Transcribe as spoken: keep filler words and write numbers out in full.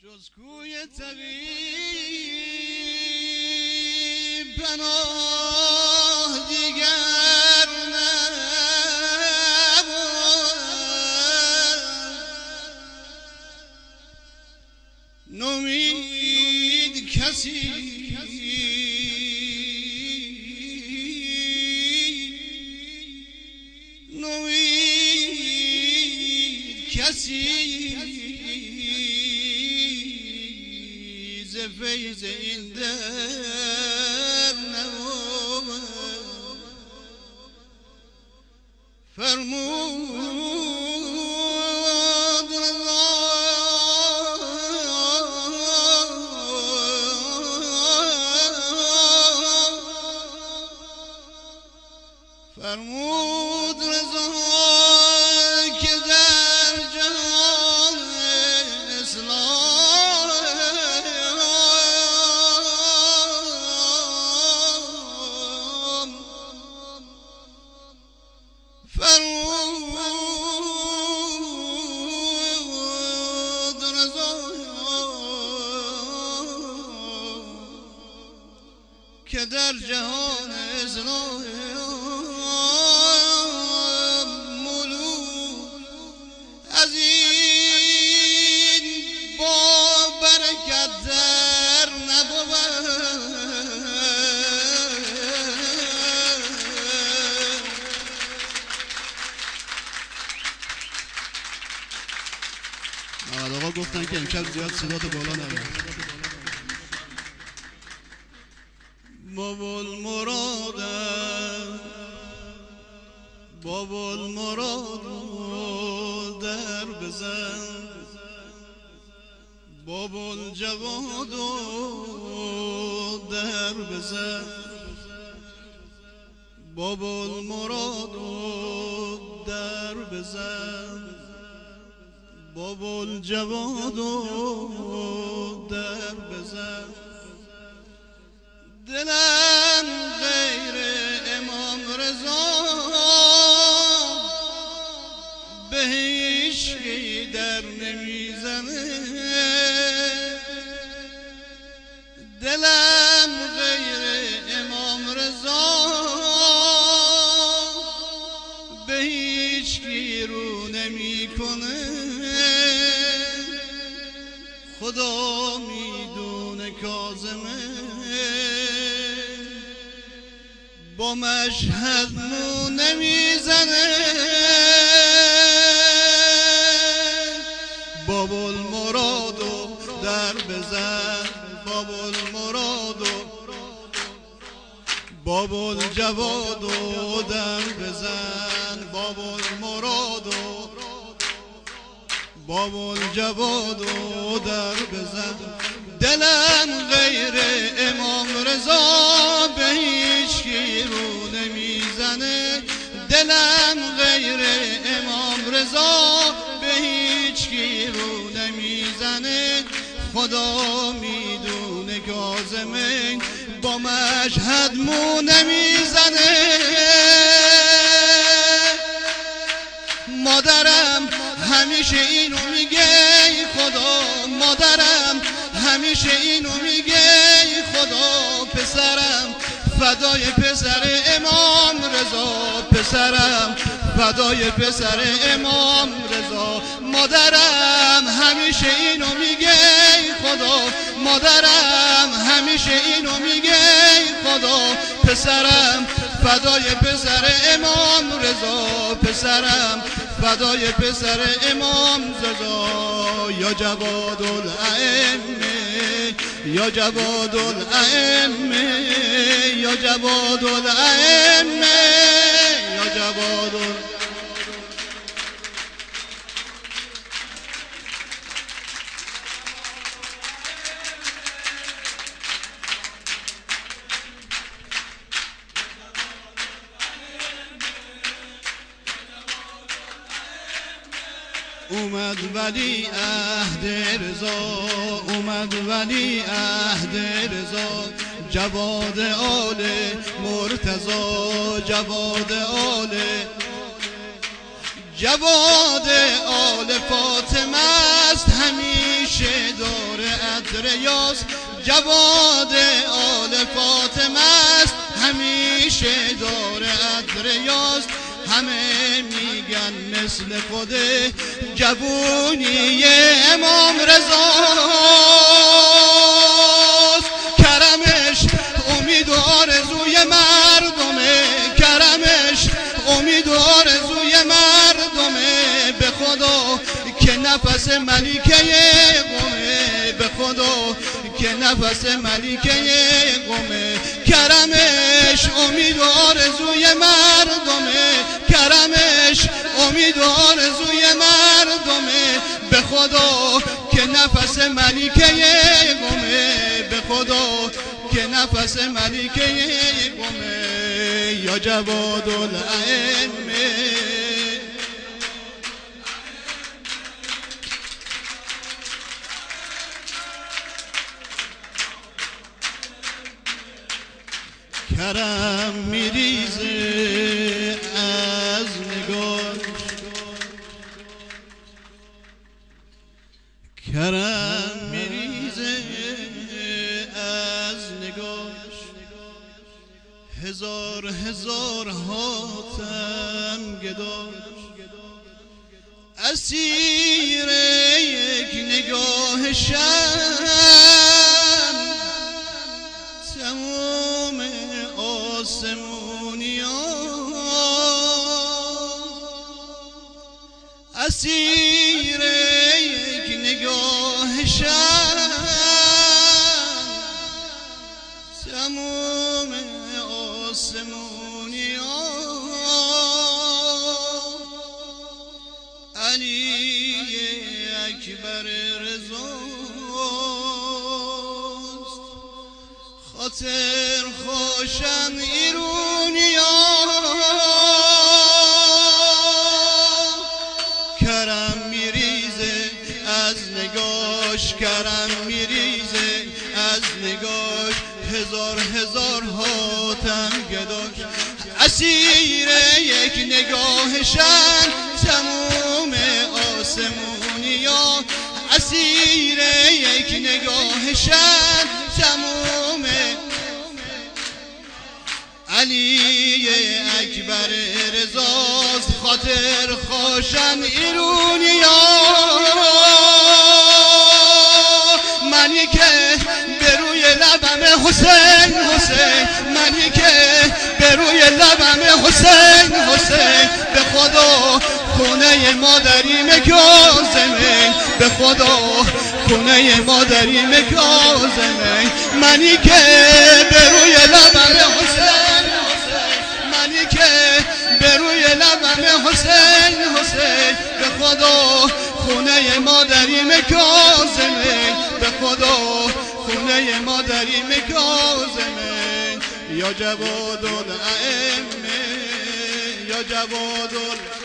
جز کوی طبیب پناه دیگر نبود، نومید کسی نومید کسی ز فیض این در نبود. فرمود رضا فرمود رضا که در جهان اسلام فرمود رضا که در جهان اسلام از این با برکت در نبود. محمد آقا گفتن که امشب زیاد صدات بالا نبود. بابا المرادم بابا المراد در بزن، بابا الجواد در بزن، بابا المراد در بزن، بابا الجواد در بزن. دلم غیر امام رضا به هیچکی در نمیزنه، دلم غیر امام رضا به هیچکی رو نمیکنه. خدا میدونه کاظمه با مشهد مو نمیزنه. بابا المرادو در بزن، بابا المرادو بابا الجوادو در بزن، بابا المرادو بابا الجوادو در بزن. دلم غیر امام رضا به هیچکی رو نمیزنه، دلم غیر امام رضا به هیچکی رو نمیزنه. خدا میدونه کاظمه با مشهد مو نمیزنه. مادرم همیشه اینو میگه خدا، مادرم همیشه اینو میگه خدا. پسرم فدای پسر امام رضا، پسرم فدای پسر امام رضا. مادرم همیشه اینو میگه خدا، مادرم همیشه اینو میگه خدا. پسرم فدای پسر امام رضا، پسرم فدای پسر امام رضا. یا جواد الائمه، یا جواد الائمه، یا جواد الائمه، یا جواد الائمه. اومد ولی عهد رضا، اومد ولی عهد رضا. جواد آل مرتضی، جواد آل جواد آل فاطمه است، همیشه دار عطر یاس جواد آل فاطمه است همیشه داره عطر یاس همه میگن مثل خوده جوونی امام رضاست کرمش امید و آرزوی مردمه کرمش امید و آرزوی مردمه به خدا که نفس ملیکه قومه به خدا که نفس ملیکه قومه کرمش امید و آرزوی مردمه کرمش امید و آرزوی مردمه به خدا که نفس ملیکه قومه به خدا که نفس ملیکه قومه یا جواد الائمه کرم میریزه از نگاه کرم میریزه از نگاه هزار هزار هاتم گداش اسیر یک نگاه شم تمام آسمونیان اسیر یک نگاه شم تمام آسمونیان علی اکبر رضاست خاطر خوشم ایرونیا کرم میریزه از نگاش کرم میریزه از نگاش هزار هزار هاتم گداش اسیر یک نگاهشن تموم آسمونیا اسیر یک نگاهشن تموم علی اکبر رضاست خاطر خوشن ایرونیا منی که به روی لبم حسین حسین منی که به روی لبم حسین حسین به خدا خونه مادریم کاظمه به خدا خونه مادریم کاظمه منی که به روی لبم حسین منی که به روی لبم حسین حسین به خدا خونه مادریم کاظمه به خدا خونه مادریم کاظمه یا جواد الائمه یا جواد